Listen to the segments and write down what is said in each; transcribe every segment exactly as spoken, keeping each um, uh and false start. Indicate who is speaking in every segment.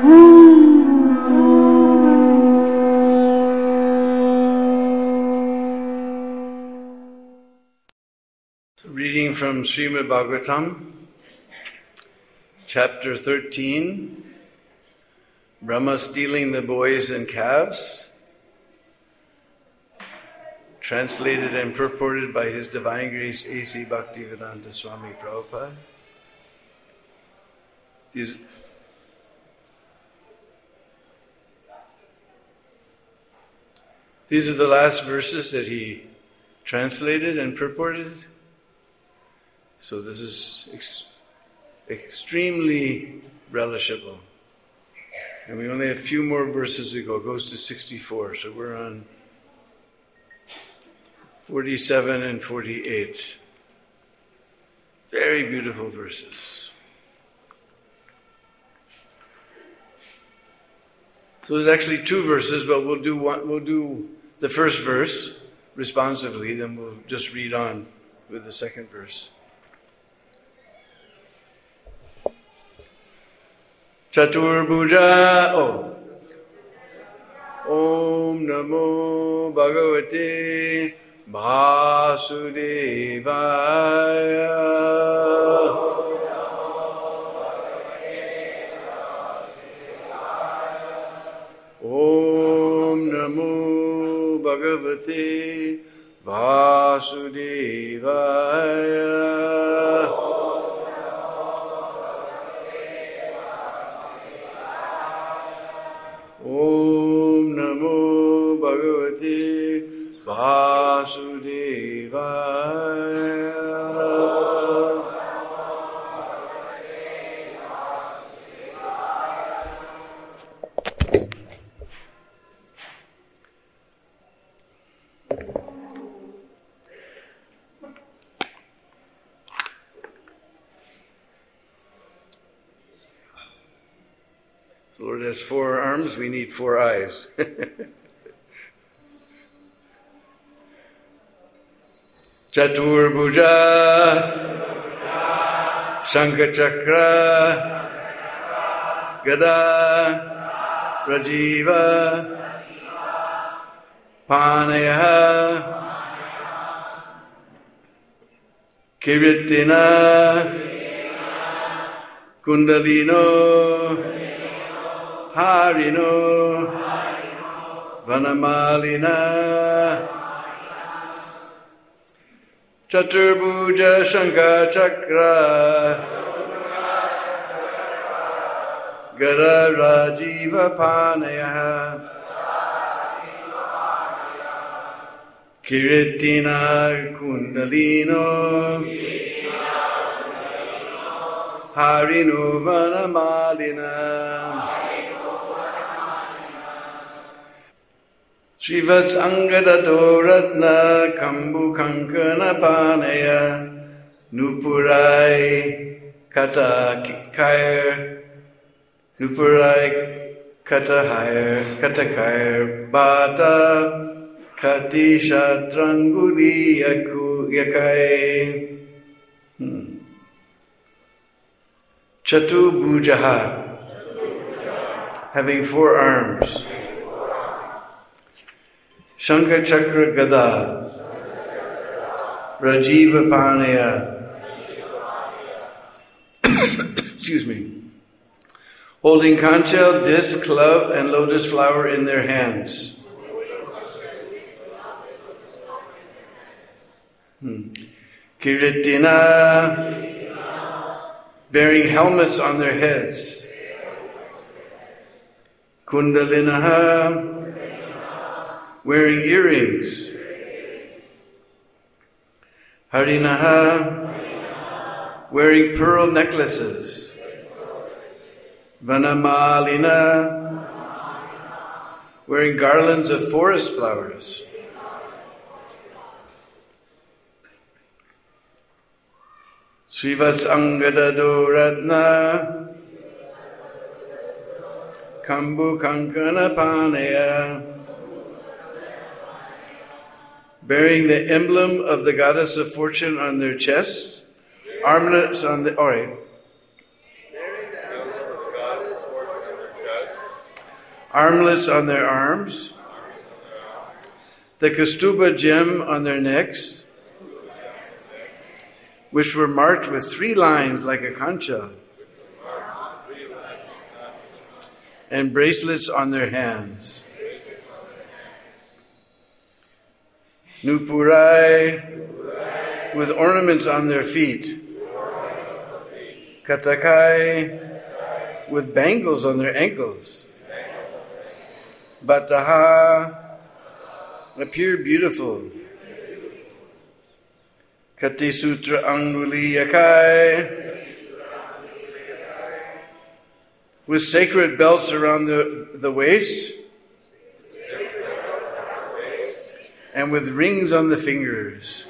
Speaker 1: Reading from Srimad Bhagavatam, chapter thirteen, Brahma stealing the boys and calves, translated and purported by His Divine Grace A C Bhaktivedanta Swami Prabhupada. These, these are the last verses that he translated and purported. So this is ex- extremely relishable. And we only have a few more verses to go. It goes to sixty-four. So we're on forty-seven and forty-eight. Very beautiful verses. So there's actually two verses, but we'll do one, we'll do the first verse responsively, then we'll just read on with the second verse. Chaturbhuja, oh. Om Namo Bhagavate Vasudevaya. Om Namo Bhagavate Vasudevaya. Om Namo Bhagavate Vasudevaya. The Lord has four arms, we need four eyes. Chaturbhuja, Shankachakra, Gada, Rajiva, Panaya, Kiritina, Kundalino, Harino, Vanamalina, Chaturbhuja Shankha Chakra, Gada Rajiva Panaya, Kiritina Kundalino, Harino Vanamalina, Srivats Angadado Ratna Kambu Kankana Panaya Nupurai Kata Kair Nupurai Kata Hair Kata Kair Bata Kati Shatranguli Yaku Yakai Chatu Bhujaha, having four arms. Shankha Chakra Gada, Rajiva Panaya, excuse me, holding conch shell, disc, club, and lotus flower in their hands. Hmm. Kiritina, bearing helmets on their heads. Kundalinaha, wearing earrings. Harinaha, wearing pearl necklaces. Vanamalina, wearing garlands of forest flowers. Srivats Angadado Ratna, Kambu Kankana Panaya, bearing the emblem of the goddess of fortune on their chest, armlets on the, all right. armlets on their arms, the Kaustubha gem on their necks, which were marked with three lines like a concha, and bracelets on their hands. Nupurai, with ornaments on their feet. Katakai, with bangles on their ankles. Bataha, appear beautiful. Katisutra Anguliyakai, with sacred belts around the, the waist, and with rings on the fingers.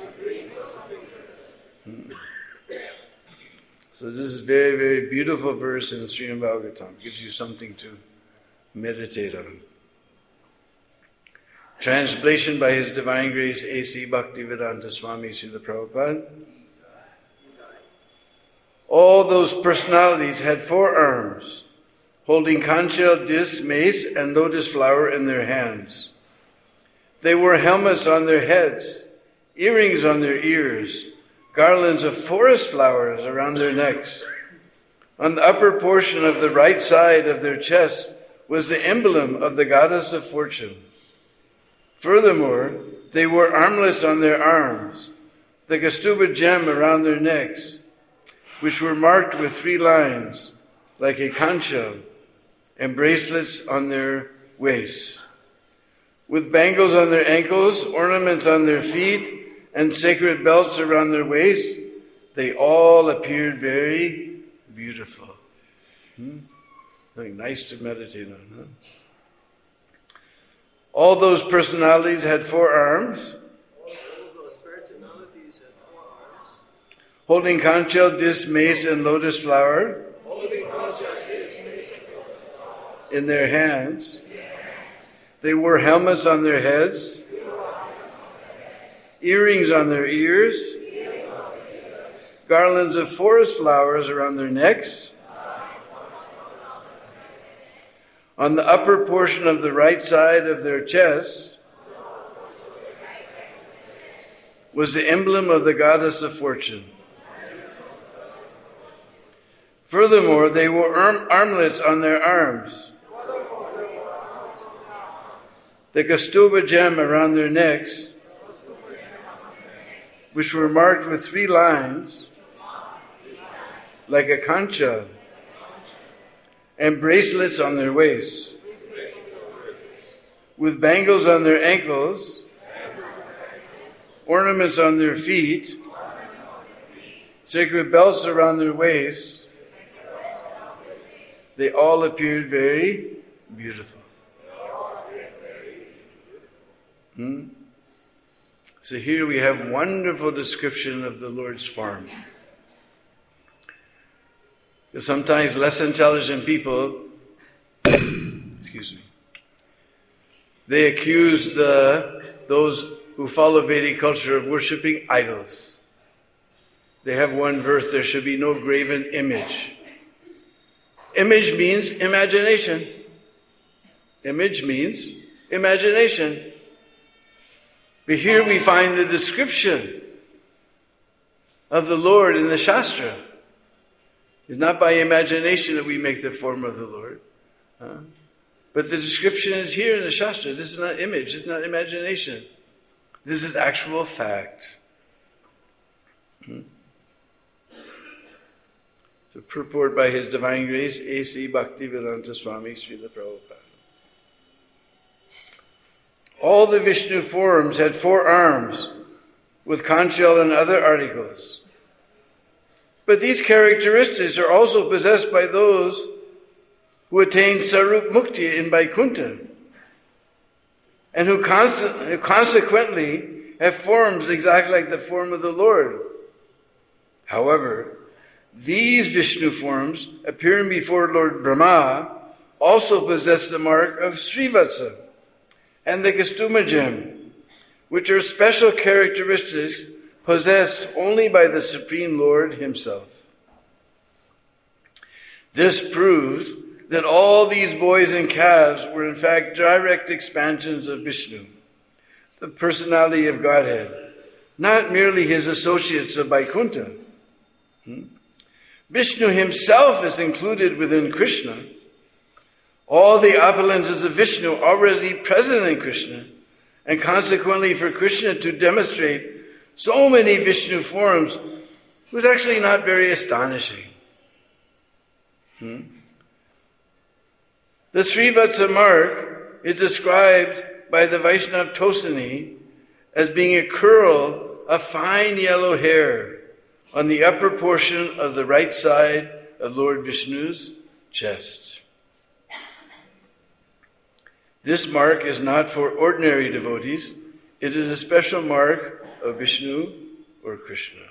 Speaker 1: Hmm. So this is a very, very beautiful verse in Srimad Bhagavatam. Gives you something to meditate on. Translation by His Divine Grace A C Bhaktivedanta Swami Srila Prabhupada. All those personalities had four arms, holding conch shell, disc, mace, and lotus flower in their hands. They wore helmets on their heads, earrings on their ears, garlands of forest flowers around their necks. On the upper portion of the right side of their chest was the emblem of the goddess of fortune. Furthermore, they wore armlets on their arms, the Kaustubha gem around their necks, which were marked with three lines, like a conch shell, and bracelets on their waists. With bangles on their ankles, ornaments on their feet, and sacred belts around their waists, they all appeared very beautiful. Hmm? Something nice to meditate on, huh? All those personalities had four arms, holding conch shell, disc, mace, and lotus flower in their hands. They wore helmets on their heads, earrings on their ears, garlands of forest flowers around their necks. On the upper portion of the right side of their chest was the emblem of the goddess of fortune. Furthermore, they wore arm- armlets on their arms, the Kaustubha gem around their necks, which were marked with three lines, like a conch shell, and bracelets on their waists, with bangles on their ankles, ornaments on their feet, sacred belts around their waists. They all appeared very beautiful. Hmm? So here we have wonderful description of the Lord's form. Because sometimes less intelligent people, excuse me, they accuse the, those who follow Vedic culture of worshipping idols. They have one verse, there should be no graven image. Image means imagination. Image means imagination. But here we find the description of the Lord in the Shastra. It's not by imagination that we make the form of the Lord. Huh? But the description is here in the Shastra. This is not image. It's not imagination. This is actual fact. Hmm? So purport by His Divine Grace, A C Bhaktivedanta Swami Srila Prabhupada. All the Vishnu forms had four arms, with conch shell and other articles. But these characteristics are also possessed by those who attain Sarup Mukti in Vaikuntha, and who, constant, who consequently have forms exactly like the form of the Lord. However, these Vishnu forms, appearing before Lord Brahma, also possess the mark of Srivatsa and the Kaustubha gem, which are special characteristics possessed only by the Supreme Lord Himself. This proves that all these boys and calves were in fact direct expansions of Vishnu, the personality of Godhead, not merely his associates of Vaikuntha. Hmm? Vishnu himself is included within Krishna. All the opulences of Vishnu already present in Krishna, and consequently for Krishna to demonstrate so many Vishnu forms was actually not very astonishing. Hmm? The Srivatsa mark is described by the Vaishnava Tosini as being a curl of fine yellow hair on the upper portion of the right side of Lord Vishnu's chest. This mark is not for ordinary devotees. It is a special mark of Vishnu or Krishna.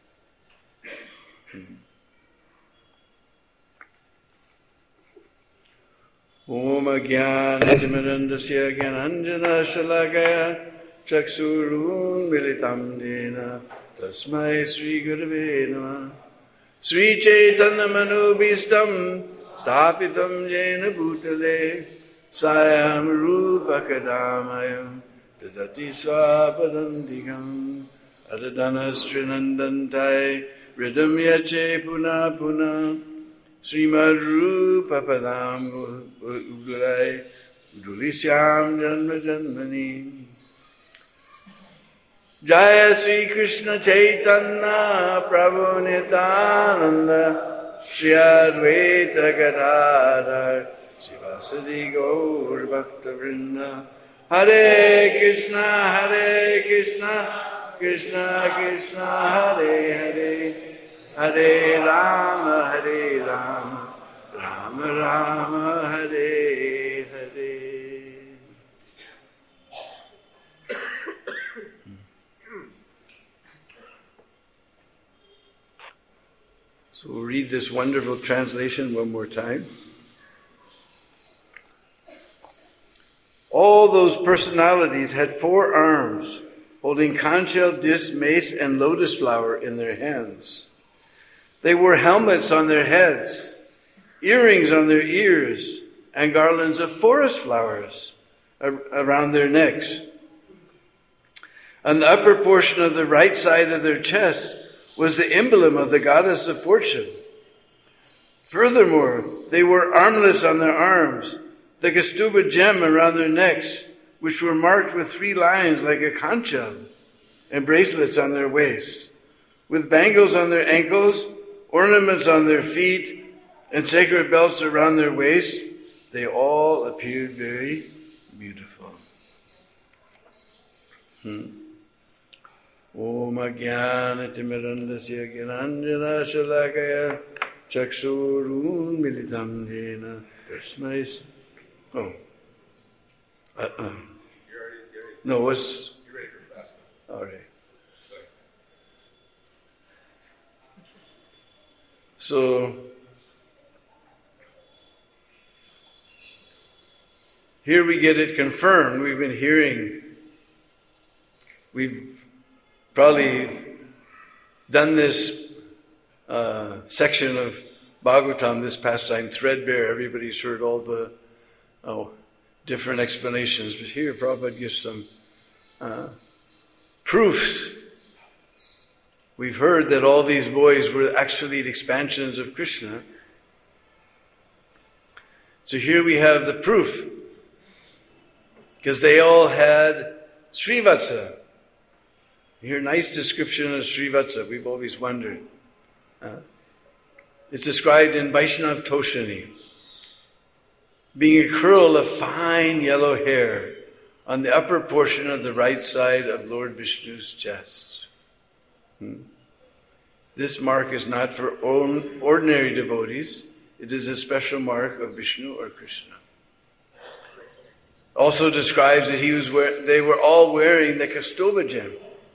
Speaker 1: Om Ajnana-timirandasya Gyananjana Shalakaya Chaksurun Militam Jena Tasmai Sri Gurave Namah Sri Chaitanya Manubhistam Stapitam Jena Bhutale Sayam Rupa Kadamayam Dadati Swapadantikam Adadanas Trinandantai Ridam Yache Puna Puna Srimad Rupa Padam Udulai Udulisyam Janma Janmani Jaya Sri Krishna Chaitanya Prabhu Nityananda Shri Advaita Gadadhar Sivasadi Gaur Bhakta Vrinda Hare Krishna Hare Krishna Krishna Krishna Hare Hare Hare Rama, Hare Rama, Rama Rama, Hare Hare. So we'll read this wonderful translation one more time. All those personalities had four arms, holding conch shell, disc, mace, and lotus flower in their hands. They wore helmets on their heads, earrings on their ears, and garlands of forest flowers around their necks. On the upper portion of the right side of their chest was the emblem of the goddess of fortune. Furthermore, they wore armlets on their arms, the Kaustubha gem around their necks, which were marked with three lines like a conch shell, and bracelets on their waist, with bangles on their ankles, ornaments on their feet, and sacred belts around their waist. They all appeared very beautiful. Hmm. Om Ajnana-timirandasya Gyananjana Shalakaya Chaksurun Militam Jena Tasmai. Oh. Uh, uh. No, what's...
Speaker 2: You're ready for fast.
Speaker 1: All right. So, here we get it confirmed. We've been hearing, we've probably done this uh, section of Bhagavatam this past time threadbare. Everybody's heard all the oh, different explanations. But here Prabhupada gives some uh, proofs. We've heard that all these boys were actually the expansions of Krishna. So here we have the proof. Because they all had Srivatsa. You hear a nice description of Srivatsa. We've always wondered. Uh, it's described in Vaishnava Tosini. Being a curl of fine yellow hair on the upper portion of the right side of Lord Vishnu's chest. Hmm. This mark is not for ordinary devotees. It is a special mark of Vishnu or Krishna. Also describes that he was wear- they were all wearing the Kaustubha gem.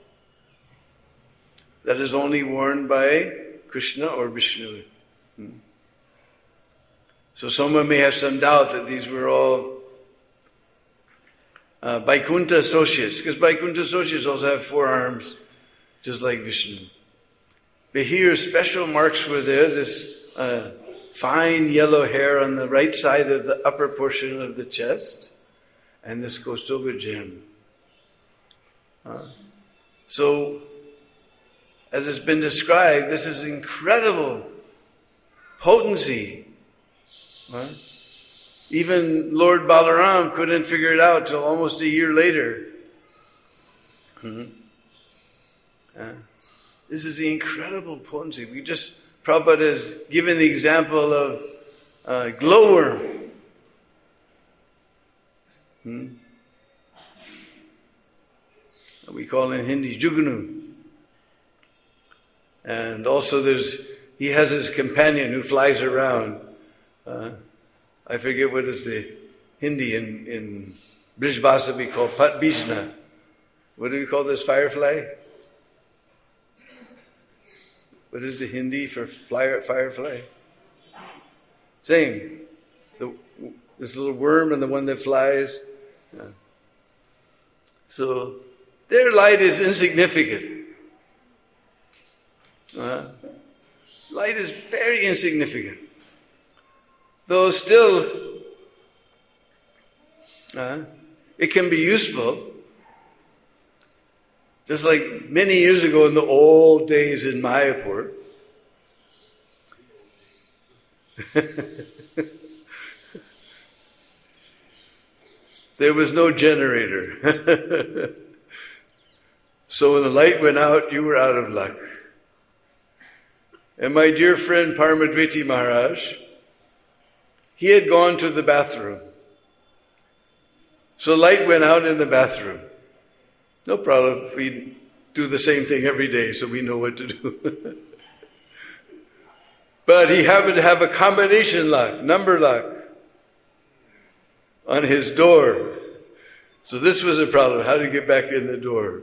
Speaker 1: That is only worn by Krishna or Vishnu. Hmm. So someone may have some doubt that these were all uh, Vaikuntha associates, because Vaikuntha associates also have four arms, just like Vishnu. But here, special marks were there. This uh, fine yellow hair on the right side of the upper portion of the chest, and this Kaustuba gem. Uh, so, as it's been described, this is incredible potency. Uh, even Lord Balaram couldn't figure it out till almost a year later. Mm-hmm. Uh, this is the incredible potency. We just, Prabhupada has given the example of uh, glowworm. Hmm? We call in Hindi Jugnu. And also there's, he has his companion who flies around. Uh, I forget what is the Hindi in, in Brij Bhasa we call Pat Bijna. What do we call this firefly? What is the Hindi for flyer, firefly? Same. The, this little worm and the one that flies. Yeah. So their light is insignificant. Uh, light is very insignificant. Though still, uh, it can be useful. Just like many years ago in the old days in Mayapur, there was no generator. So when the light went out, you were out of luck. And my dear friend Paramadviti Maharaj, he had gone to the bathroom. So light went out in the bathroom. No problem. We do the same thing every day, so we know what to do. But he happened to have a combination lock, number lock, on his door. So this was a problem, how to get back in the door.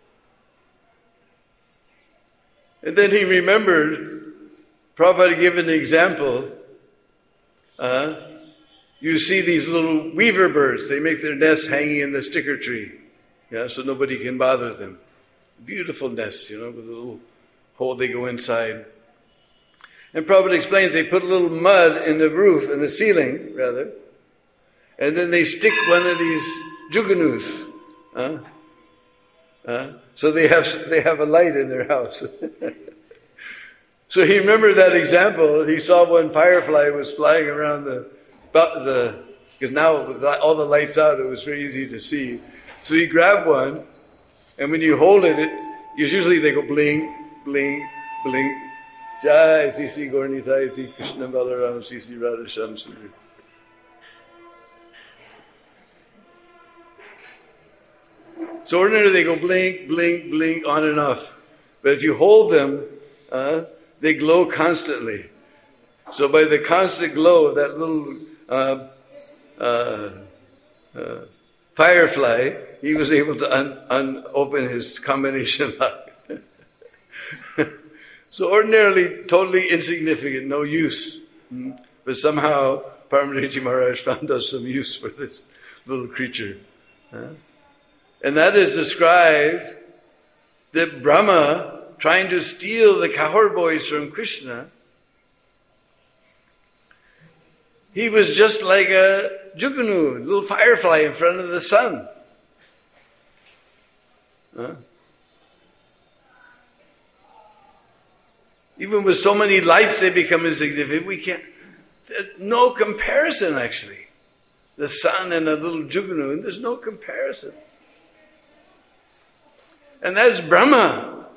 Speaker 1: And then he remembered, Prabhupada gave an example. Uh, you see these little weaver birds, they make their nests hanging in the sticker tree. Yeah, so nobody can bother them. Beautiful nests, you know, with a little hole they go inside. And Prabhupada explains they put a little mud in the roof, in the ceiling, rather, and then they stick one of these juganus. Uh, uh, so they have they have a light in their house. So he remembered that example. He saw one firefly was flying around the, the because now with all the lights out, it was very easy to see. So he grabbed one, and when you hold it, it usually they go blink, blink, blink. Jai, Sisi Gaura-Nitai, Sri Krishna Balaram, Sisi Radha Shyam Sundari. So ordinarily they go blink, blink, blink, on and off. But if you hold them, uh, they glow constantly. So by the constant glow of that little uh, uh, uh, firefly, he was able to un, un, open his combination lock. So ordinarily, totally insignificant, no use. But somehow, Paramadviti Maharaj found us some use for this little creature. And that is described that Brahma, trying to steal the Kahor boys from Krishna, he was just like a juganu, a little firefly in front of the sun. Huh? Even with so many lights, they become insignificant. We can't, there's no comparison actually. The sun and a little juganu, and there's no comparison. And that's Brahma.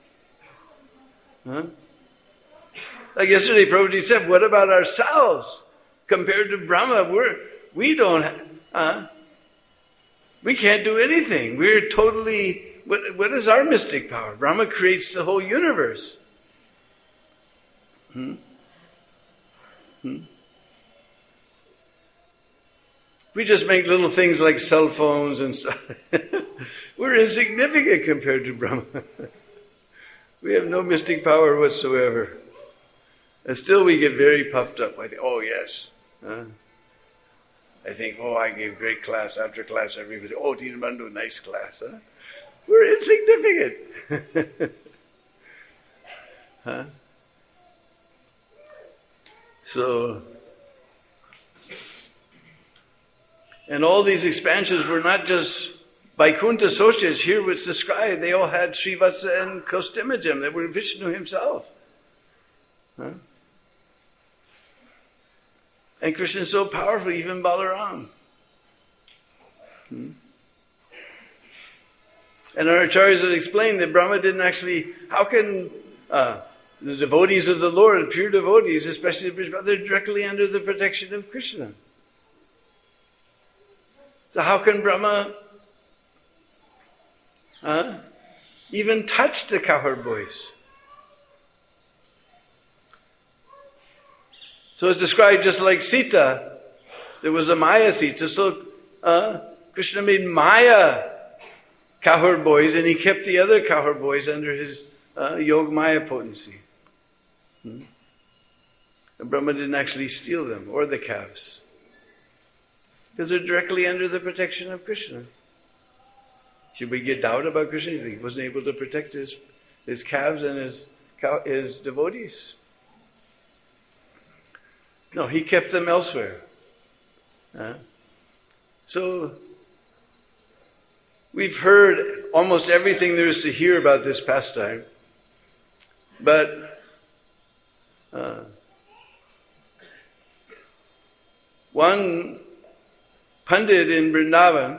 Speaker 1: Huh? Like yesterday, Prabhupada said, what about ourselves? Compared to Brahma, we're, we don't, uh, we can't do anything. We're totally, what, what is our mystic power? Brahma creates the whole universe. Hmm? Hmm? We just make little things like cell phones and stuff. We're insignificant compared to Brahma. We have no mystic power whatsoever. And still we get very puffed up. I think, oh yes. Huh? I think, oh, I gave great class. After class, everybody, oh, Dinabandhu, nice class. Huh? We're insignificant. Huh? So, and all these expansions were not just Vaikuntha associates. Here it's described, they all had Srivatsa and Kaustimajam. They were Vishnu himself. Huh? And Krishna is so powerful, even Balaram. Hmm? And our acharyas had explained that Brahma didn't actually, how can uh, the devotees of the Lord, pure devotees, especially the British, they're directly under the protection of Krishna. So how can Brahma uh, even touch the cowherd boys? So it's described just like Sita. There was a Maya Sita. So uh, Krishna made Maya cowherd boys, and he kept the other cowherd boys under his uh, Yog Maya potency. Hmm? And Brahma didn't actually steal them, or the calves. Because they're directly under the protection of Krishna. Should we get doubt about Krishna? You think he wasn't able to protect his, his calves and his, cow, his devotees? No, he kept them elsewhere. Uh, so, we've heard almost everything there is to hear about this pastime. But uh, one Pandit in Vrindavan,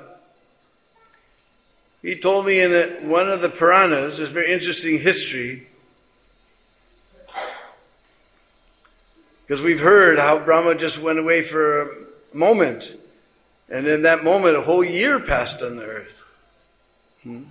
Speaker 1: he told me in a, one of the Puranas, there's very interesting history, because we've heard how Brahma just went away for a moment, and in that moment a whole year passed on the earth. Hmm?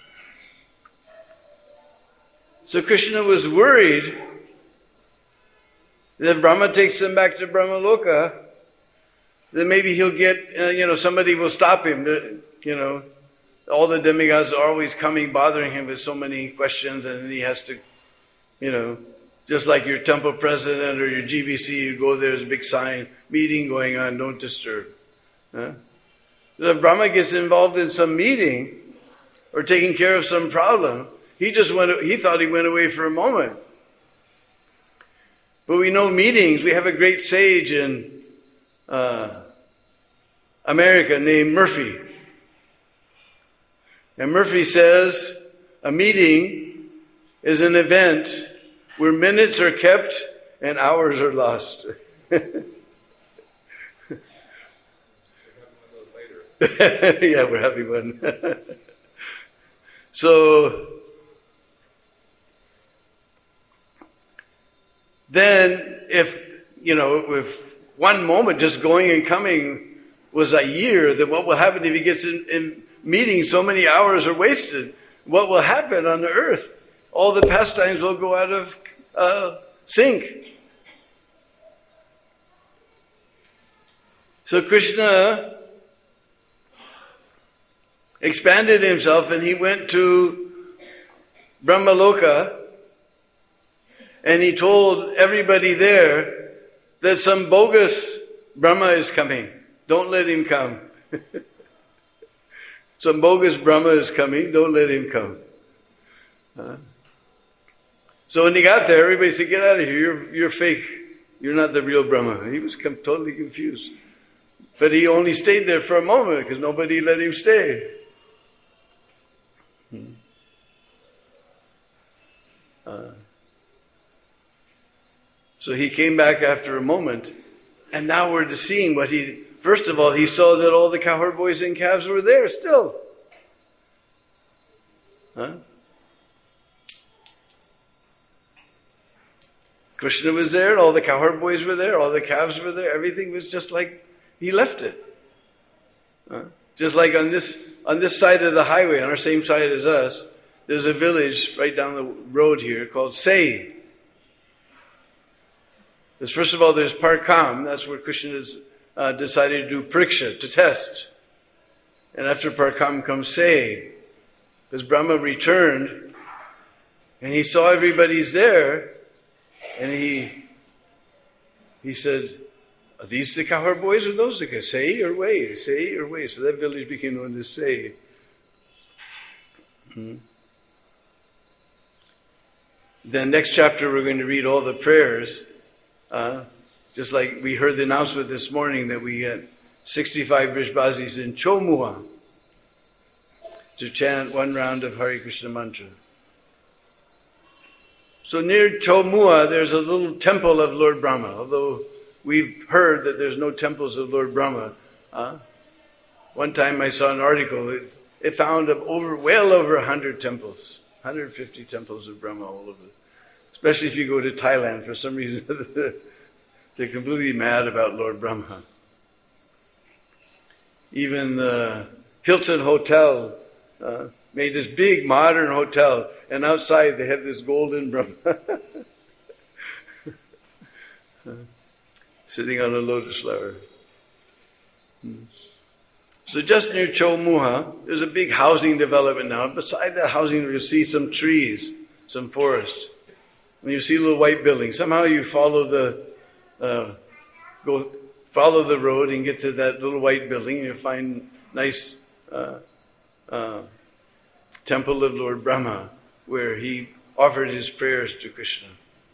Speaker 1: So Krishna was worried that if Brahma takes him back to Brahmaloka, then maybe he'll get, uh, you know, somebody will stop him. The, you know, all the demigods are always coming, bothering him with so many questions, and he has to, you know, just like your temple president or your G B C, you go there, there's a big sign, meeting going on, don't disturb. Huh? So if Brahma gets involved in some meeting or taking care of some problem, he just went, he thought he went away for a moment. But we know meetings, we have a great sage in uh, America named Murphy. And Murphy says a meeting is an event where minutes are kept and hours are lost. Yeah, we're having one. So, then if, you know, if one moment just going and coming was a year, then what will happen if he gets in, in meetings, so many hours are wasted? What will happen on the earth? All the pastimes will go out of uh, sync. So Krishna expanded himself and he went to Brahmaloka and he told everybody there that some bogus Brahma is coming. Don't let him come. Some bogus Brahma is coming. Don't let him come. Uh, so when he got there, everybody said, get out of here. You're, you're fake. You're not the real Brahma. He was com- totally confused. But he only stayed there for a moment because nobody let him stay. Hmm. Uh, so he came back after a moment, and now we're seeing what he... First of all, he saw that all the cowherd boys and calves were there still. Huh? Krishna was there, all the cowherd boys were there, all the calves were there. Everything was just like he left it. Huh? Just like on this on this side of the highway, on our same side as us, there's a village right down the road here called Say. Because first of all, there's Parkam. That's where Krishna has uh, decided to do Pariksha, to test. And after Parkam comes Say. Because Brahma returned, and he saw everybody's there, and he he said, are these the cowherd boys or those the guys? Say or Way? Say or Way? So that village became known as Say. Hmm. Then next chapter we're going to read all the prayers uh, Just like we heard the announcement this morning that we had sixty-five Brishbasis in Chomua to chant one round of Hare Krishna mantra. So near Chomua, there's a little temple of Lord Brahma, although we've heard that there's no temples of Lord Brahma. Uh, one time I saw an article, it, it found over, well over one hundred temples, one hundred fifty temples of Brahma all over. Especially if you go to Thailand, for some reason they're completely mad about Lord Brahma. Even the Hilton Hotel uh, made this big modern hotel, and outside they have this golden Brahma sitting on a lotus flower. So just near Chomua, there's a big housing development now. Beside that housing, you'll see some trees, some forest. And you see little white buildings. Somehow you follow the uh, go follow the road and get to that little white building, and you find nice uh, uh, temple of Lord Brahma, where he offered his prayers to Krishna.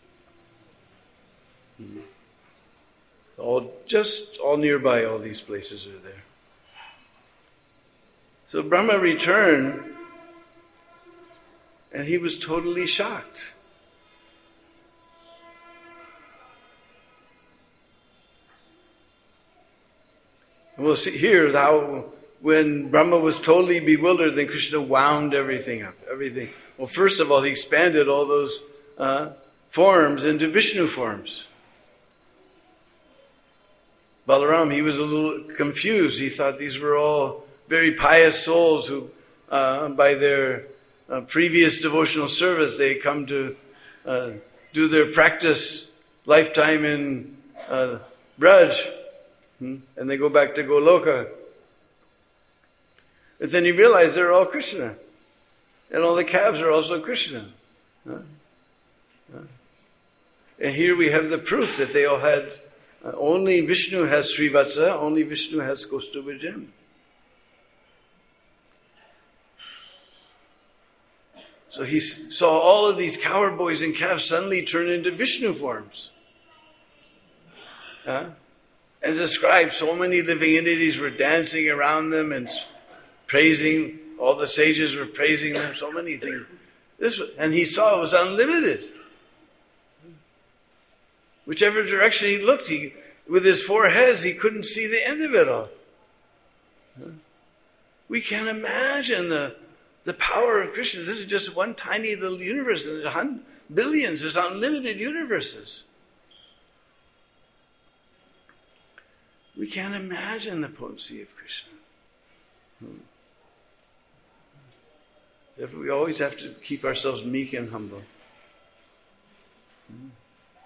Speaker 1: Mm-hmm. All just all nearby, all these places are there. So Brahma returned, and he was totally shocked. And we'll see here how when Brahma was totally bewildered, then Krishna wound everything up. Everything. Well, first of all, he expanded all those uh, forms into Vishnu forms. Balaram, he was a little confused. He thought these were all very pious souls who, uh, by their uh, previous devotional service, they come to uh, do their practice lifetime in uh, Braj. And they go back to Goloka. But then you realize they're all Krishna. And all the calves are also Krishna. Huh? Huh? And here we have the proof that they all had, uh, only Vishnu has Srivatsa, only Vishnu has Kaustubha gem. So he saw all of these cowherd boys and calves suddenly turn into Vishnu forms. Huh? And described so many living entities were dancing around them and praising. All the sages were praising them. So many things. This and he saw it was unlimited. Whichever direction he looked, he with his four heads, he couldn't see the end of it all. We can't imagine the the power of Krishna. This is just one tiny little universe, and there's billions. There's unlimited universes. We can't imagine the potency of Krishna. Hmm. Therefore, we always have to keep ourselves meek and humble. Hmm.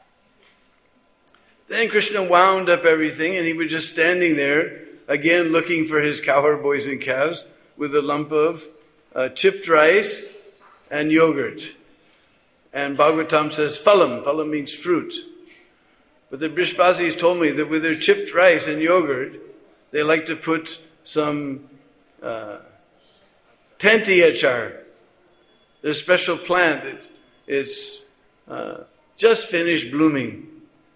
Speaker 1: Then Krishna wound up everything, and he was just standing there, again looking for his cowherd boys and calves, with a lump of uh, chipped rice and yogurt. And Bhagavatam says phalam. Phalam means fruit. But the Brishbasis told me that with their chipped rice and yogurt, they like to put some uh, tanti achar. There's a special plant that is uh, just finished blooming.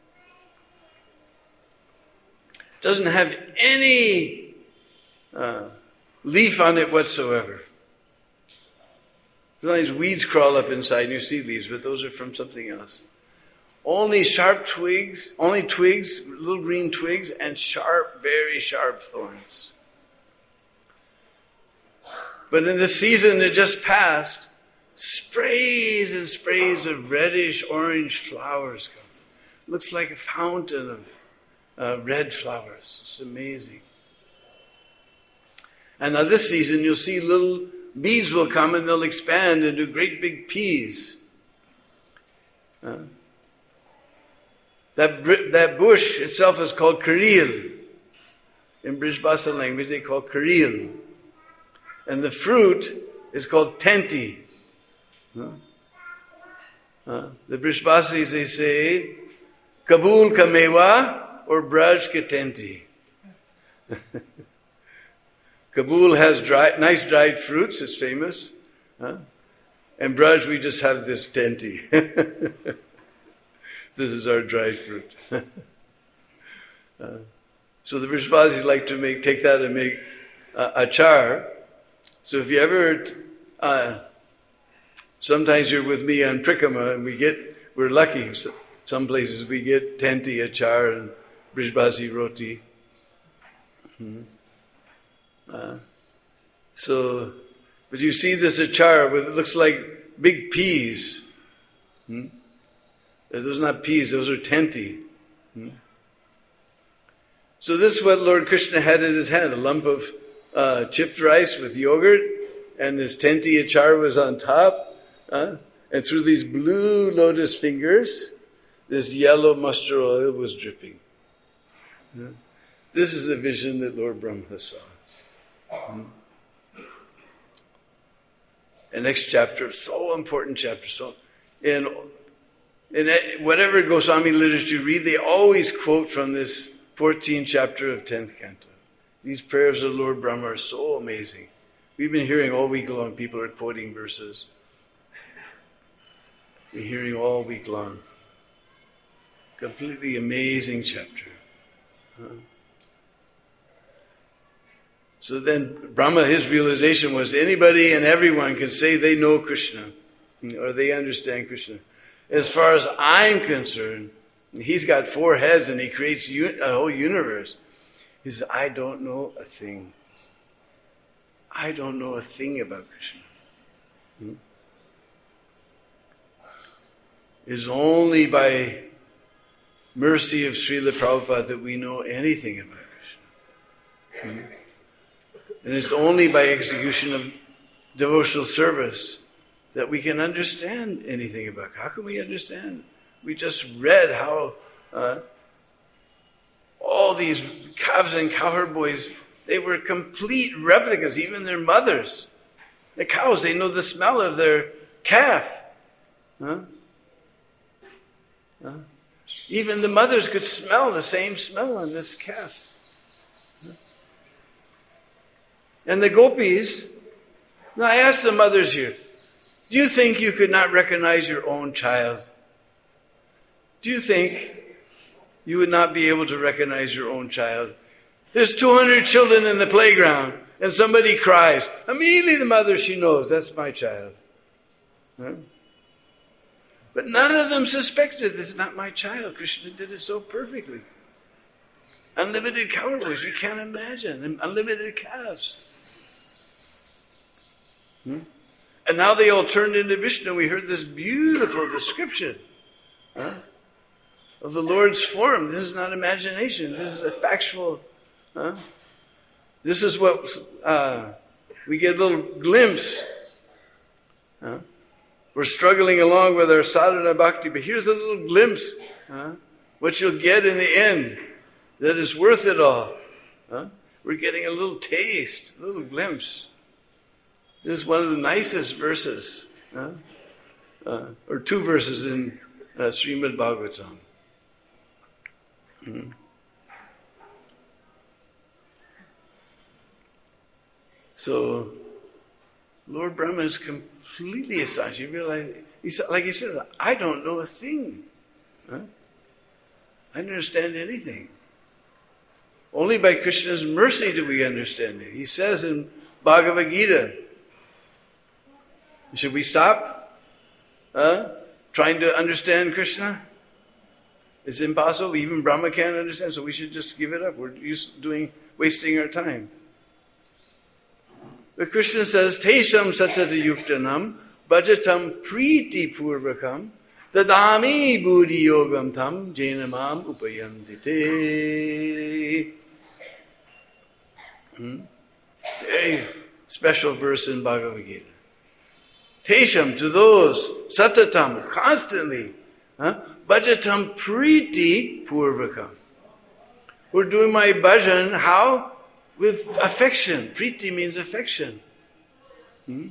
Speaker 1: Doesn't have any uh, leaf on it whatsoever. Sometimes weeds crawl up inside and you see leaves, but those are from something else. Only sharp twigs, only twigs, little green twigs, and sharp, very sharp thorns. But in the season that just passed, sprays and sprays of reddish orange flowers come. It looks like a fountain of uh, red flowers. It's amazing. And now this season you'll see little bees will come and they'll expand into great big peas. Uh, That that bush itself is called kareel. In Brijbasa language, they call kareel. And the fruit is called tanti. Huh? Huh? The Brijbasis, they say, Kabul kamewa or Braj ka tanti. Kabul has dry, nice dried fruits, it's famous. Huh? And Braj, we just have this tanti. This is our dried fruit. Uh, so the Vrishvasis like to make take that and make uh, achar. So if you ever, uh, sometimes you're with me on Trikama and we get, we're lucky. Some places we get tenti achar and Vrishvasi roti. Hmm. Uh, so, but you see this achar with it looks like big peas. Hmm? Those are not peas; those are tenti. Hmm? So this is what Lord Krishna had in his hand: a lump of uh, chipped rice with yogurt, and this tenti achar was on top. Uh, and through these blue lotus fingers, this yellow mustard oil was dripping. Uh, this is the vision that Lord Brahma saw. Hmm? The next chapter, so important chapter. So, in in whatever Goswami literature you read, they always quote from this fourteenth chapter of tenth canto. These prayers of Lord Brahma are so amazing. We've been hearing all week long, people are quoting verses. We're hearing all week long. Completely amazing chapter. Huh? So then Brahma, his realization was anybody and everyone can say they know Krishna or they understand Krishna. As far as I'm concerned, he's got four heads and he creates a whole universe. He says, I don't know a thing. I don't know a thing about Krishna. Hmm? It's only by mercy of Srila Prabhupada that we know anything about Krishna. Hmm? And it's only by execution of devotional service that we can understand anything about it. How can we understand? We just read how uh, all these calves and cowherd boys, they were complete replicas, even their mothers. The cows, they know the smell of their calf. Huh? Huh? Even the mothers could smell the same smell on this calf. And the gopis, now I asked the mothers here, do you think you could not recognize your own child? Do you think you would not be able to recognize your own child? There's two hundred children in the playground and somebody cries. Immediately the mother, she knows, that's my child. Huh? But none of them suspected this is not my child. Krishna did it so perfectly. Unlimited cowboys, you can't imagine. Unlimited calves. Hmm? And now they all turned into Vishnu. We heard this beautiful description huh, of the Lord's form. This is not imagination. This is a factual. Huh? This is what uh, we get a little glimpse. Huh? We're struggling along with our sadhana bhakti, but here's a little glimpse. Huh? What you'll get in the end. That is worth it all. Huh? We're getting a little taste, a little glimpse. This is one of the nicest verses, huh? uh, or two verses in uh, Srimad Bhagavatam. Mm-hmm. So, Lord Brahma is completely astonished. You realize, he said, like he said, I don't know a thing. Huh? I don't understand anything. Only by Krishna's mercy do we understand it. He says in Bhagavad Gita, should we stop uh, trying to understand Krishna? It's impossible. Even Brahma can't understand, so we should just give it up. We're used to doing, wasting our time. But Krishna says, Tesham satata yuktanam bhajatam priti purvakam dadami buddhi yogam tam jainamam upayandite. Hmm? Very special verse in Bhagavad Gita. Tesham, to those, satatam, constantly, huh? Bhajatam priti purvakam. We're doing my bhajan, how? With affection. Priti means affection. Hmm?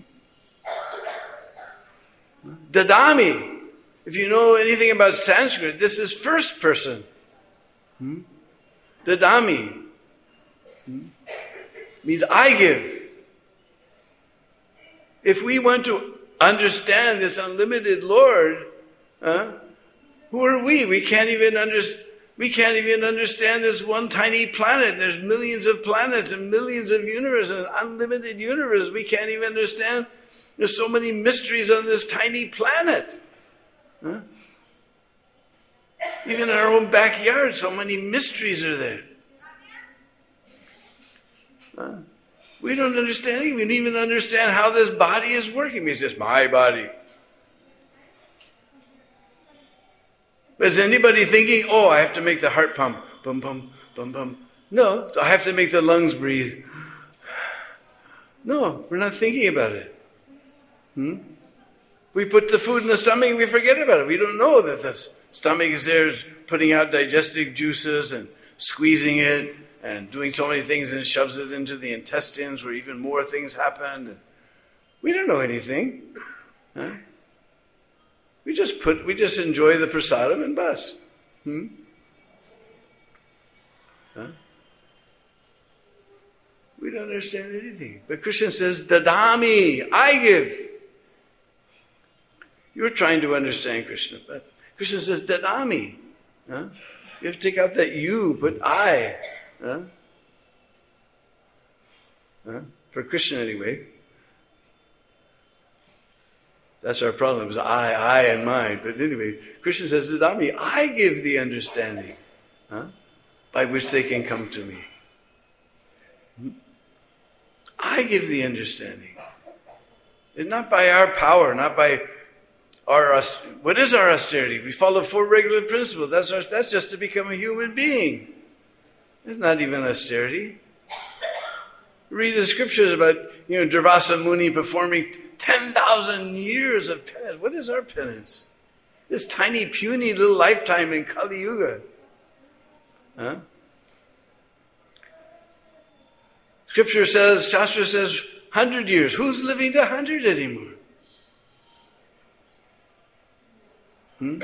Speaker 1: Dadami. If you know anything about Sanskrit, this is first person. Hmm? Dadami. Hmm? Means I give. If we want to understand this unlimited Lord, huh, who are we? We can't even understand. We can't even understand this one tiny planet. There's millions of planets and millions of universes, an unlimited universe. We can't even understand. There's so many mysteries on this tiny planet. Huh? Even in our own backyard, so many mysteries are there. Huh? We don't understand it. We don't even understand how this body is working. He says, my body. Is anybody thinking, oh, I have to make the heart pump? Bum, bum, bum, bum. No, I have to make the lungs breathe. No, we're not thinking about it. Hmm? We put the food in the stomach and we forget about it. We don't know that the stomach is there putting out digestive juices and squeezing it and doing so many things, and it shoves it into the intestines where even more things happen. We don't know anything. Huh? We just put, we just enjoy the prasadam and bus. Hmm? Huh? We don't understand anything. But Krishna says, Dadami, I give. You're trying to understand Krishna, but Krishna says, Dadami. Huh? You have to take out that you, put I. Huh? Huh? For Krishna anyway. That's our problem, is I, I, and mine. But anyway, Krishna says, Dadami, I give the understanding, huh, by which they can come to me. I give the understanding. It's not by our power, not by our... What is our austerity? We follow four regular principles. That's, our, that's just to become a human being. It's not even austerity. Read the scriptures about, you know, Durvasa Muni performing ten thousand years of penance. What is our penance? This tiny, puny little lifetime in Kali Yuga. Huh? Scripture says, Shastra says, one hundred years. Who's living to one hundred anymore? Hmm?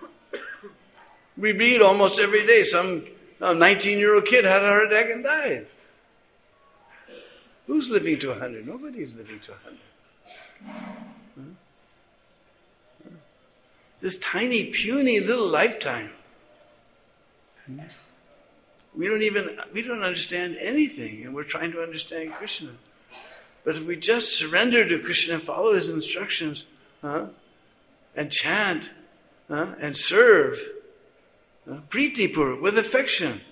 Speaker 1: We read almost every day some nineteen-year-old kid had a heart attack and died. Who's living to one hundred? Nobody's living to one hundred. Huh? This tiny, puny little lifetime. We don't even, we don't understand anything, and we're trying to understand Krishna. But if we just surrender to Krishna and follow his instructions, huh, and chant, huh, and serve, huh, Priti Pur, with affection.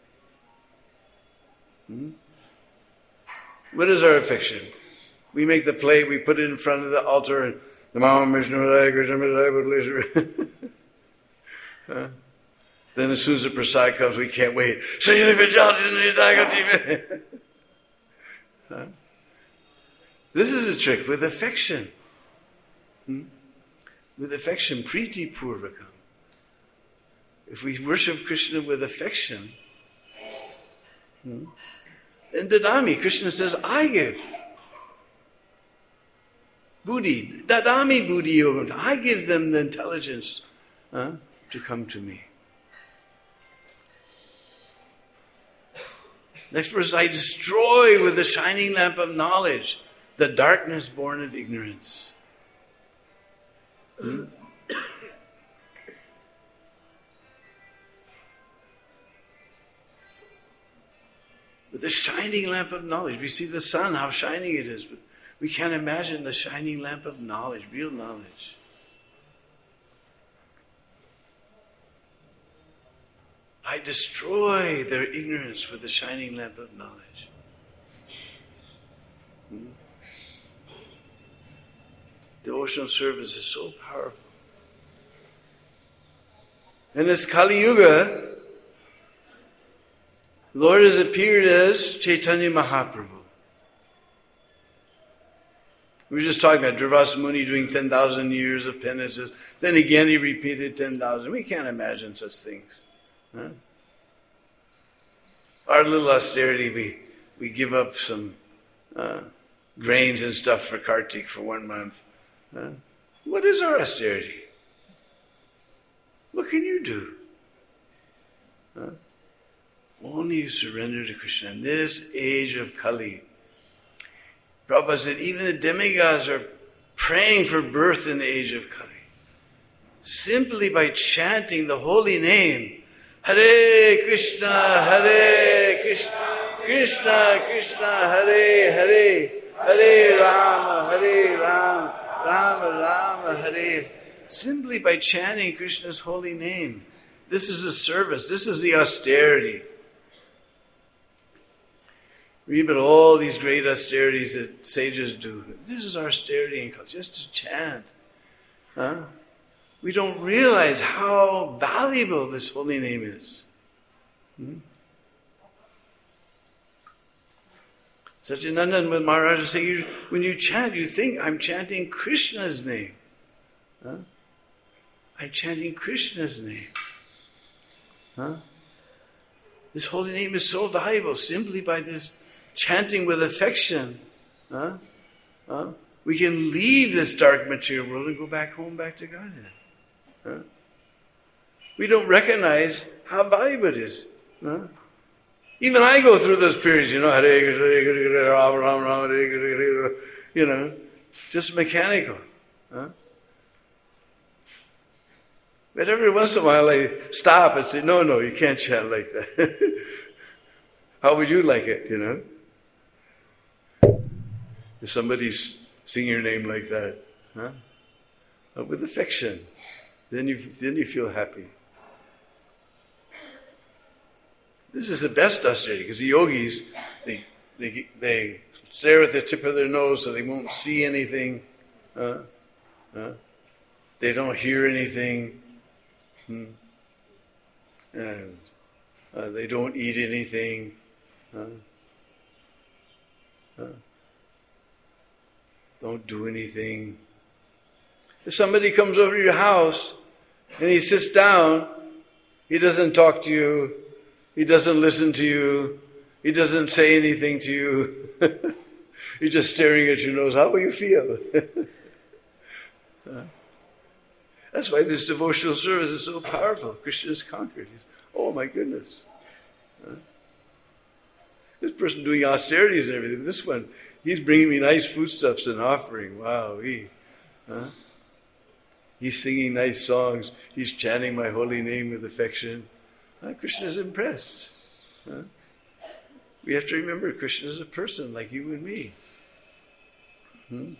Speaker 1: Hmm? What is our affection? We make the plate, we put it in front of the altar, and huh? Then as soon as the prasad comes, we can't wait. Huh? This is a trick with affection. Hmm? With affection, Priti Purvakam. If we worship Krishna with affection, hmm, then Dadami, Krishna says, I give. Buddhi, Dadami Buddhi Yogam. I give them the intelligence, huh, to come to me. Next verse, I destroy with the shining lamp of knowledge the darkness born of ignorance. Hmm? With the shining lamp of knowledge. We see the sun, how shining it is, but we can't imagine the shining lamp of knowledge, real knowledge. I destroy their ignorance with the shining lamp of knowledge. Hmm? Devotional service is so powerful. In this Kali Yuga, the Lord has appeared as Chaitanya Mahaprabhu. We were just talking about Durvasa Muni doing ten thousand years of penances. Then again he repeated ten thousand. We can't imagine such things. Huh? Our little austerity, we, we give up some uh, grains and stuff for Kartik for one month. Huh? What is our austerity? What can you do? Huh? Only you surrender to Krishna. In this age of Kali, Prabhupada said even the demigods are praying for birth in the age of Kali. Simply by chanting the holy name, Hare Krishna, Hare Krishna, Krishna Krishna, Hare Hare, Hare Rama, Hare Rama, Rama Rama, Hare. Simply by chanting Krishna's holy name. This is a service. This is the austerity. Read about all these great austerities that sages do. This is austerity in culture, just to chant. Huh? We don't realize how valuable this holy name is. Hmm? Satyananda Maharaj says, when you chant, you think, I'm chanting Krishna's name. Huh? I'm chanting Krishna's name. Huh? This holy name is so valuable simply by this chanting with affection. Huh? Huh? We can leave this dark material world and go back home, back to Godhead. Huh? We don't recognize how valuable it is. Huh? Even I go through those periods, you know, you know, just mechanical. Huh? But every once in a while I stop and say, no, no, you can't chant like that. How would you like it, you know? If somebody's sing your name like that, huh? But with affection, then you then you feel happy. This is the best austerity because the yogis they they they stare at the tip of their nose so they won't see anything. Huh? Huh? They don't hear anything. Hmm. And uh, they don't eat anything. Huh? Huh? Don't do anything. If somebody comes over to your house and he sits down, he doesn't talk to you, he doesn't listen to you, he doesn't say anything to you. You're just staring at your nose. How will you feel? uh, that's why this devotional service is so powerful. Krishna is conquered. He's, oh my goodness. Uh, this person doing austerities and everything. This one, he's bringing me nice foodstuffs and offering. Wow, he, huh? He's singing nice songs. He's chanting my holy name with affection. Uh, Krishna is impressed. Huh? We have to remember Krishna is a person like you and me. Hmm?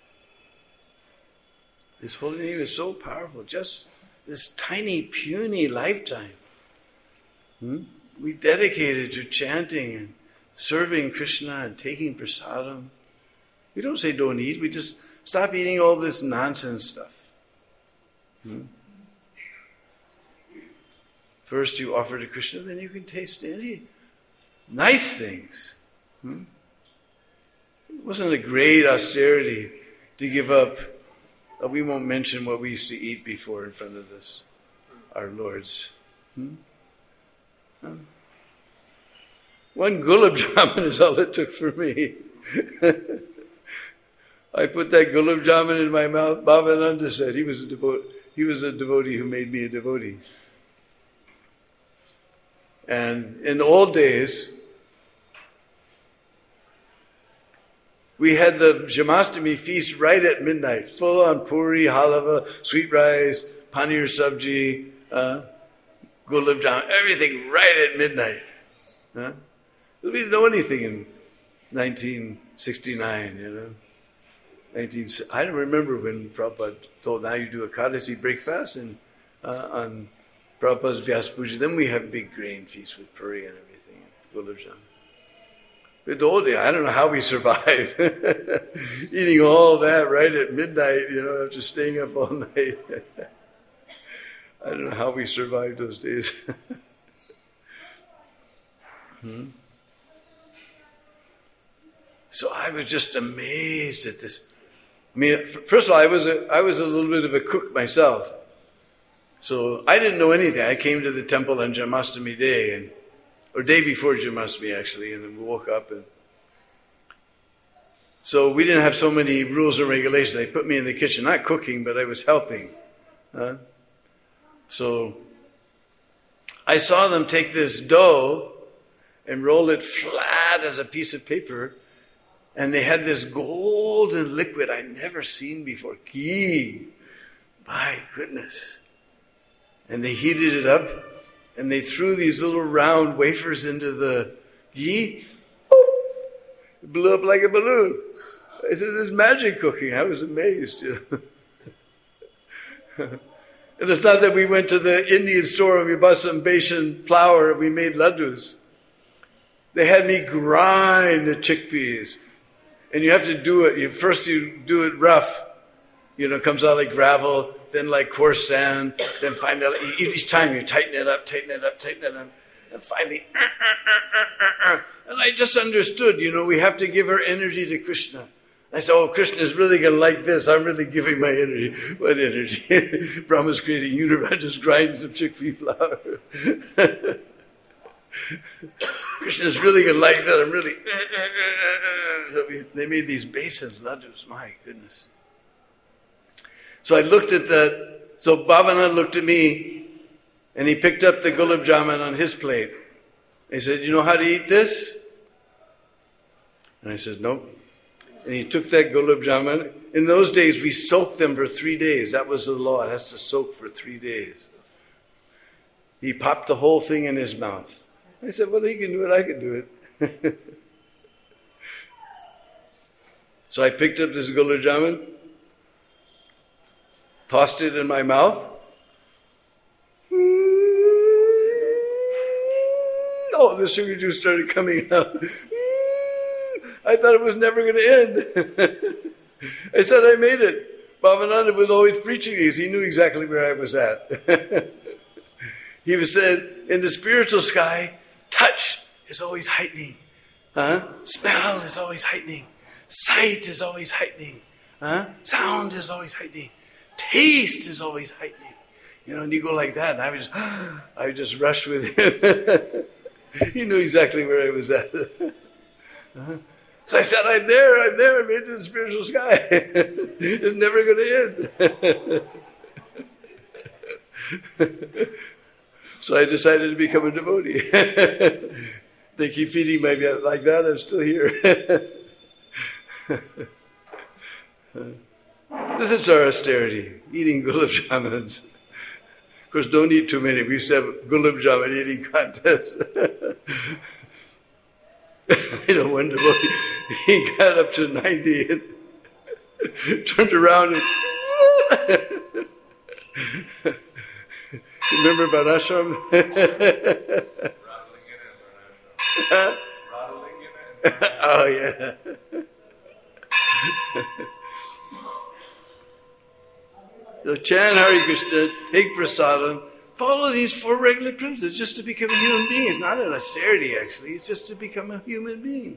Speaker 1: This holy name is so powerful. Just this tiny, puny lifetime. Hmm? We dedicated to chanting and serving Krishna and taking prasadam. We don't say don't eat. We just stop eating all this nonsense stuff. Hmm? First you offer to Krishna, then you can taste any nice things. Hmm? It wasn't a great austerity to give up. Uh, we won't mention what we used to eat before in front of this, our Lord's. Hmm? Huh? One gulab jamun is all it took for me. I put that gulab jamun in my mouth. Bhavananda said he was a devote. He was a devotee who made me a devotee. And in the old days, we had the Janmashtami feast right at midnight, full on puri, halava, sweet rice, paneer sabji, uh, gulab jamun, everything right at midnight. Huh? We didn't know anything in nineteen sixty-nine, you know. nineteen, I don't remember when Prabhupada told, now you do a Ekadasi, break fast, and uh, on Prabhupada's Vyasa Puja, then we have big grain feasts with puri and everything, gulab jamun. But the old day, I don't know how we survived. Eating all that right at midnight, you know, after staying up all night. I don't know how we survived those days. hmm? So I was just amazed at this. I mean, first of all, I was a, I was a little bit of a cook myself. So I didn't know anything. I came to the temple on Janmashtami day, and or day before Janmashtami actually, and then we woke up. And so we didn't have so many rules and regulations. They put me in the kitchen, not cooking, but I was helping. Huh? So I saw them take this dough and roll it flat as a piece of paper, and they had this golden liquid I'd never seen before. Ghee. My goodness. And they heated it up, and they threw these little round wafers into the ghee. Boop, it blew up like a balloon. I said, "This is magic cooking." I was amazed, you know. And it's not that we went to the Indian store and we bought some besan flour and we made laddus. They had me grind the chickpeas. And you have to do it. You, first you do it rough. You know, it comes out like gravel, then like coarse sand, then finally, each time you tighten it up, tighten it up, tighten it up. And finally, and I just understood, you know, we have to give our energy to Krishna. I said, oh, Krishna is really going to like this. I'm really giving my energy. What energy? Brahma's creating universe. I just grind some chickpea flour. Krishna's really going to like that. I'm really... They made these besan laddus. My goodness. So I looked at that. So Bhavana looked at me, and he picked up the gulab jamun on his plate. He said, "You know how to eat this?" And I said, "Nope." And he took that gulab jamun. In those days, we soaked them for three days. That was the law. It has to soak for three days. He popped the whole thing in his mouth. I said, "Well, he can do it. I can do it." So I picked up this gulab jamun, tossed it in my mouth. Oh, the sugar juice started coming out. I thought it was never going to end. I said, I made it. Bhavananda was always preaching these. He knew exactly where I was at. He was said, in the spiritual sky, touch is always heightening. Huh? Smell is always heightening. Sight is always heightening. Huh? Sound is always heightening. Taste is always heightening. You know, and you go like that, and I would just, I would just rush with him. He knew exactly where I was at. Uh-huh. So I said, I'm there, I'm there, I made it to the spiritual sky. It's never going to end. So I decided to become a devotee. They keep feeding me like that, I'm still here. This is our austerity, eating gulab jamuns. Of course, don't eat too many. We used to have gulab jamun eating contests. I know one devotee, he got up to ninety and turned around and... Remember Varnashram? Oh, yeah. So chant Hare Krishna, take prasadam, follow these four regular principles just to become a human being. It's not an austerity, actually. It's just to become a human being.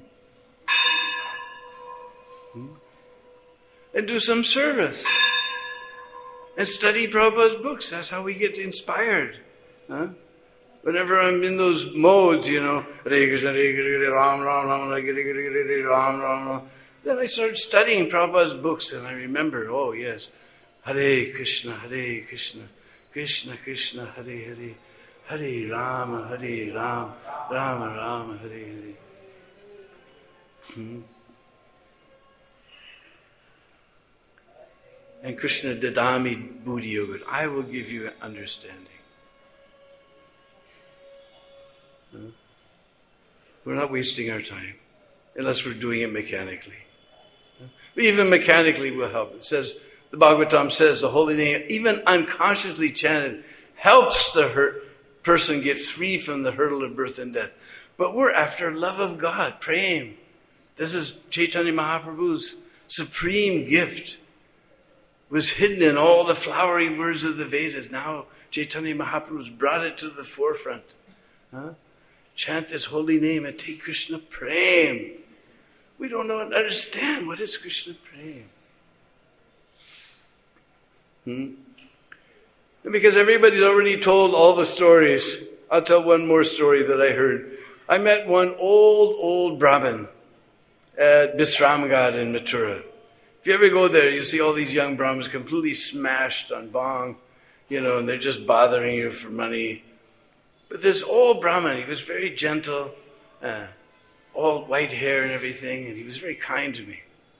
Speaker 1: Hmm? And do some service. And study Prabhupada's books. That's how we get inspired. Huh? Whenever I'm in those modes, you know, Hare Krishna, Hare Krishna, Ram, Ram, Ram, Hare Krishna, Ram, Ram, Ram. Then I started studying Prabhupada's books, and I remember, oh yes, Hare Krishna, Hare Krishna, Krishna Krishna, Hare Hare, Hare Rama, Hare Rama, Rama Rama, Hare Hare. Hmm. And Krishna dadami buddhi yoga. I will give you understanding. Huh? We're not wasting our time unless we're doing it mechanically. Huh? But even mechanically will help. It says, the Bhagavatam says, the holy name, even unconsciously chanted, helps the hurt person get free from the hurdle of birth and death. But we're after love of God, praying. This is Chaitanya Mahaprabhu's supreme gift. It was hidden in all the flowery words of the Vedas. Now Chaitanya Mahaprabhu's brought it to the forefront. Huh? Chant this holy name and take Krishna Prem. We don't know and understand what is Krishna Prem. Hmm? And because everybody's already told all the stories, I'll tell one more story that I heard. I met one old, old Brahmin at Bisramgad in Mathura. If you ever go there, you see all these young Brahmins completely smashed on bhang, you know, and they're just bothering you for money. But this old Brahmin, he was very gentle, uh, all white hair and everything, and he was very kind to me.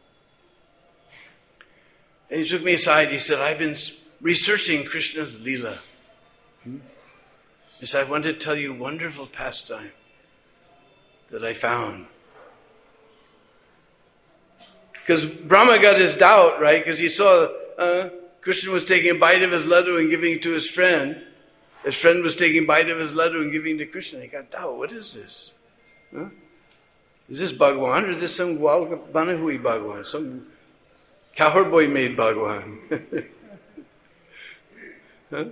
Speaker 1: And he took me aside, he said, I've been researching Krishna's Leela. Hmm? He said, I want to tell you a wonderful pastime that I found. Because Brahma got his doubt, right? Because he saw uh, Krishna was taking a bite of his laddu and giving it to his friend. His friend was taking a bite of his laddu and giving it to Krishna. He got doubt. What is this? Huh? Is this Bhagwan or is this some Banahui Bhagwan? Some cowherd boy made Bhagwan? Huh?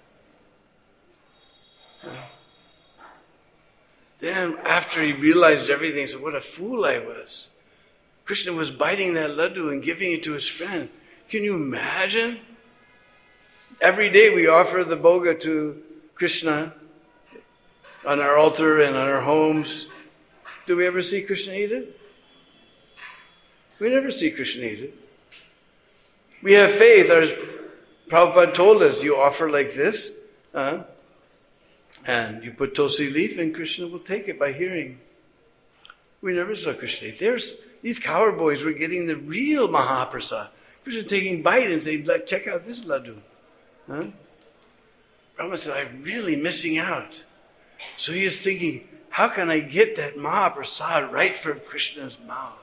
Speaker 1: Then after he realized everything, he said, what a fool I was. Krishna was biting that laddu and giving it to his friend. Can you imagine? Every day we offer the bhoga to Krishna on our altar and on our homes. Do we ever see Krishna eat it? We never see Krishna eat it. We have faith. Our Prabhupada told us, you offer like this, uh, and you put tulsi leaf and Krishna will take it by hearing. We never saw Krishna eat. There's, these cowherd boys were getting the real Mahaprasad. Krishna taking bite and saying, check out this laddu. Huh? Brahma said, I'm really missing out. So he is thinking, how can I get that Mahaprasad right from Krishna's mouth?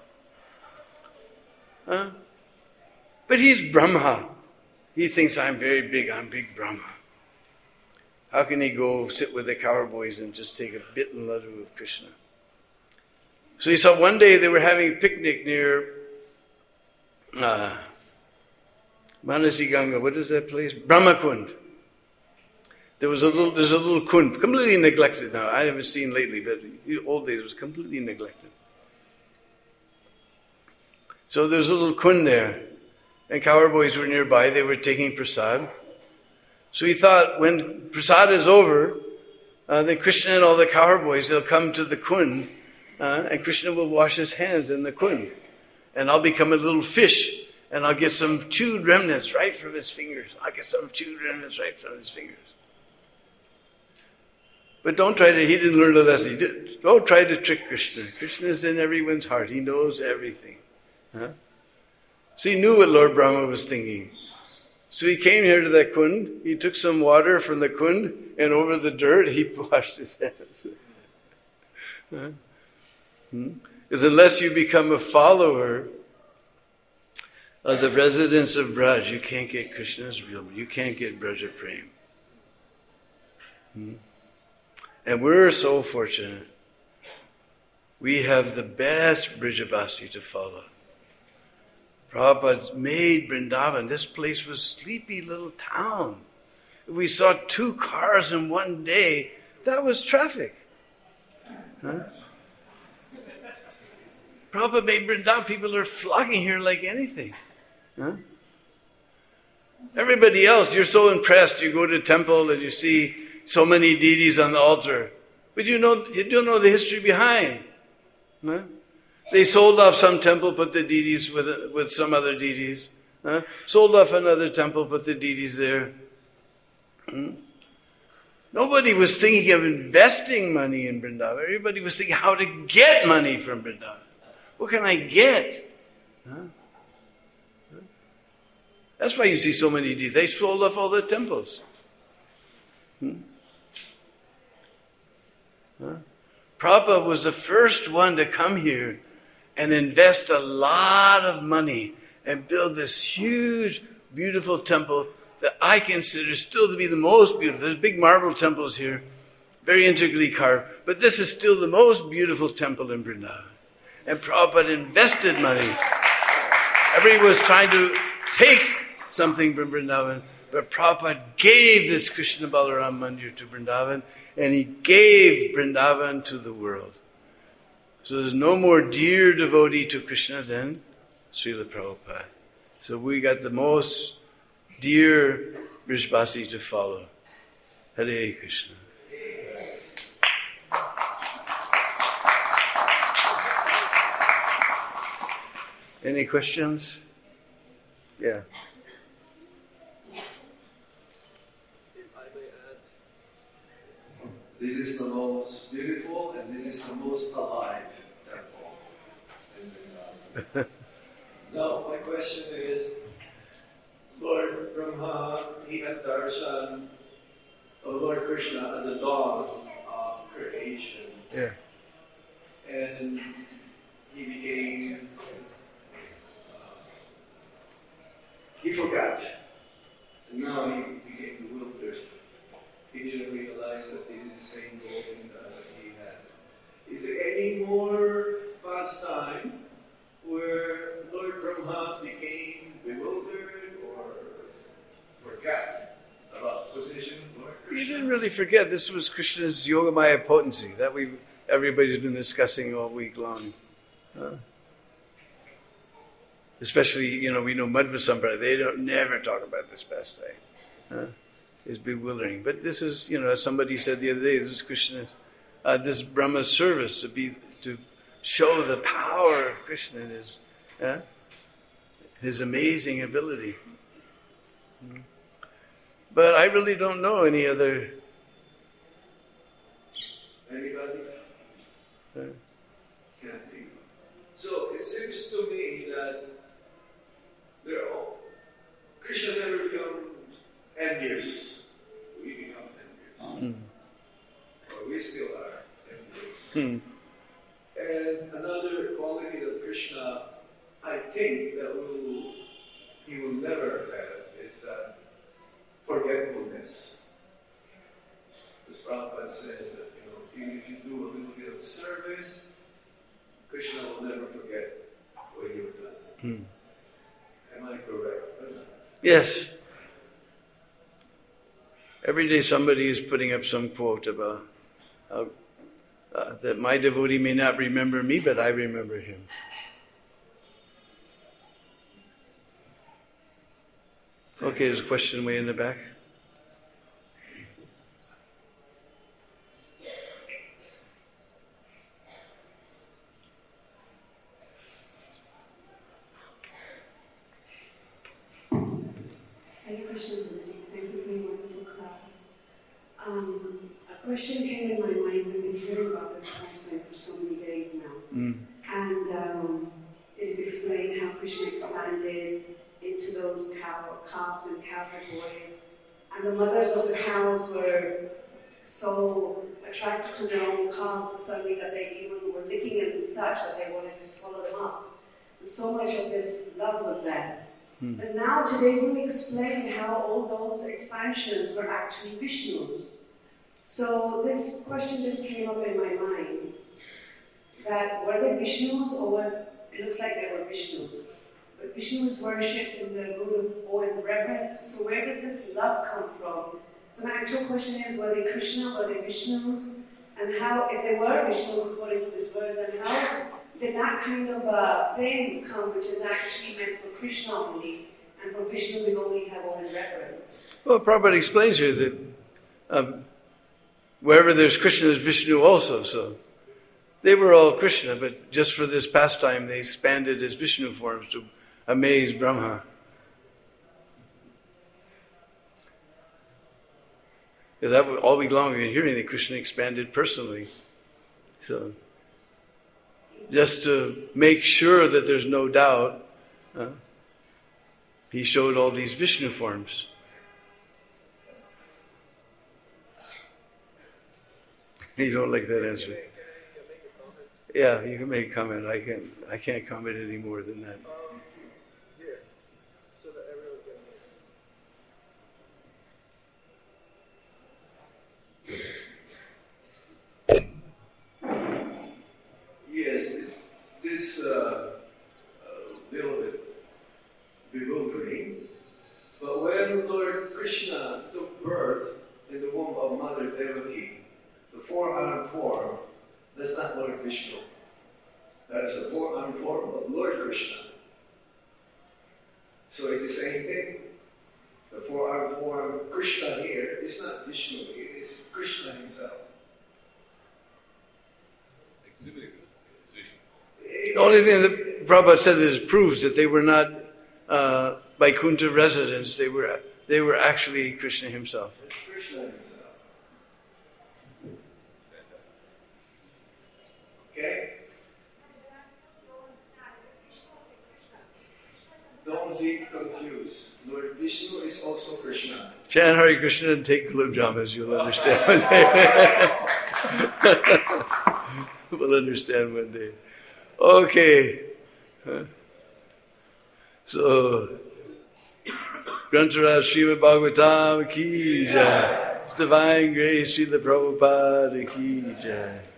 Speaker 1: Huh? But he's Brahma. He thinks I'm very big, I'm big Brahma. How can he go sit with the cowherd boys and just take a bit and laddu of Krishna? So he saw one day they were having a picnic near uh, Manasi Ganga. What is that place? Brahmakund. There was a little, there's a little kund, completely neglected now. I haven't seen lately, but in the old days it was completely neglected. So there's a little kund there, and cowherd boys were nearby. They were taking prasad. So he thought, when prasad is over, uh, then Krishna and all the cowherd boys, they'll come to the kund, uh, and Krishna will wash his hands in the kund. And I'll become a little fish, and I'll get some chewed remnants right from his fingers. I'll get some chewed remnants right from his fingers. But don't try to, he didn't learn the lesson. He did, don't try to trick Krishna. Krishna is in everyone's heart. He knows everything. Huh? So he knew what Lord Brahma was thinking. So he came here to that kund. He took some water from the kund, and over the dirt, he washed his hands. Huh? Hmm? Because unless you become a follower of the residents of Braj, you can't get Krishna's real. You can't get Braja Prem. Hmm? And we're so fortunate. We have the best Brijabasi to follow. Prabhupada made Vrindavan. This place was a sleepy little town. If we saw two cars in one day, that was traffic. Huh? Prabhupada made Vrindavan. People are flocking here like anything. Huh? Everybody else, you're so impressed. You go to a temple and you see so many deities on the altar. But you know, you don't know the history behind. Huh? They sold off some temple, put the deities with with some other deities. Huh? Sold off another temple, put the deities there. Hmm? Nobody was thinking of investing money in Vrindavan. Everybody was thinking how to get money from Vrindavan. What can I get? Huh? Huh? That's why you see so many deities. They sold off all the temples. Hmm? Huh? Prabhupada was the first one to come here and invest a lot of money and build this huge, beautiful temple that I consider still to be the most beautiful. There's big marble temples here, very intricately carved, but this is still the most beautiful temple in Vrindavan. And Prabhupada invested money. Everybody was trying to take something from Vrindavan, but Prabhupada gave this Krishna Balaram Mandir to Vrindavan, and he gave Vrindavan to the world. So there's no more dear devotee to Krishna than Srila Prabhupada. So we got the most dear Brijbasi to follow. Hare Krishna. Any questions? Yeah.
Speaker 2: This is the most beautiful and this is the most alive temple. Now, my question is, Lord Brahma, he had darshan of Lord Krishna at the dawn of creation.
Speaker 1: Yeah.
Speaker 2: And he became, uh, he forgot. And now he became bewildered. He didn't realize that this is the same Govinda that he had. Is there any more pastime where Lord Brahma became bewildered or forgot about the position of Lord Krishna?
Speaker 1: You didn't really forget. This was Krishna's Yogamaya potency that we everybody's been discussing all week long. Huh? Especially, you know, we know Madhva Sampradaya, they don't never talk about this pastime. Huh? It's bewildering. But this is, you know, as somebody said the other day, this is Krishna's, uh, this Brahma's service to be to show the power of Krishna and his, uh, his amazing ability. Mm. But I really don't know any other.
Speaker 2: Anybody?
Speaker 1: Uh,
Speaker 2: Can't think. So it seems to me that they're all, Krishna never becomes envious. We become envious.
Speaker 1: mm.
Speaker 2: Or we still are envious.
Speaker 1: Mm.
Speaker 2: And another quality of Krishna, I think that will, he will never have is that forgetfulness. As Prabhupada says that, you know, even if you do a little bit of service, Krishna will never forget what you've done.
Speaker 1: Mm.
Speaker 2: Am I correct?
Speaker 1: Yes. Every day somebody is putting up some quote about how, uh, that my devotee may not remember me, but I remember him. Okay, there's a question way in the back.
Speaker 3: Hare Krishna, Guruji. Thank you for your wonderful class. Um, a question came in my mind. We've been hearing about this pastime for so many days now.
Speaker 1: Mm.
Speaker 3: And um, it's explained how Krishna expanded into those cow, calves and cowherd boys. And the mothers of the cows were so attracted to their own calves suddenly that they even were licking them and such that they wanted to swallow them up. So much of this love was there.
Speaker 1: Hmm.
Speaker 3: But now today you explain how all those expansions were actually Vishnu. So this question just came up in my mind, that were they Vishnus or were, it looks like they were Vishnus. But Vishnu is worshipped in the mood of awe and reverence. So where did this love come from? So my actual question is, were they Krishna, were they Vishnus? And how, if they were Vishnus according to this verse, then how did that kind of uh, fame come, which is actually meant for Krishna only, and for Vishnu we only have awe and reverence?
Speaker 1: Well, Prabhupada explains here that um, wherever there's Krishna, there's Vishnu also. So they were all Krishna, but just for this pastime, they expanded as Vishnu forms to amaze Brahma. Because that all week long we've been hearing that Krishna expanded personally. So just to make sure that there's no doubt, uh, he showed all these Vishnu forms. You don't like that answer? Yeah, you can make a comment. I can't. I can't comment any more than that.
Speaker 4: Um, here, so that everyone can hear.
Speaker 2: Yes, this, this uh, uh, little bit bewildering. But when Lord Krishna took birth in the womb of Mother Devaki, the four-armed form, that's not Lord Vishnu. That is the four-armed form of Lord Krishna. So it's the same thing. The four-armed form, Krishna here, is not Vishnu, it is Krishna himself.
Speaker 5: Exhibiting his
Speaker 1: The
Speaker 5: position.
Speaker 1: only thing that Prabhupada said that proves that they were not uh, Vaikuntha residents. They were they were actually Krishna himself.
Speaker 2: It's Krishna himself. Okay? Don't be confused. Lord Vishnu is also Krishna.
Speaker 1: Chant Hare Krishna and take gulab jamuns. You'll understand one day. We'll understand one day. Okay. So, Grantaraj Srimad Bhagavatam ki jai. It's divine grace, Srila Prabhupada ki jai.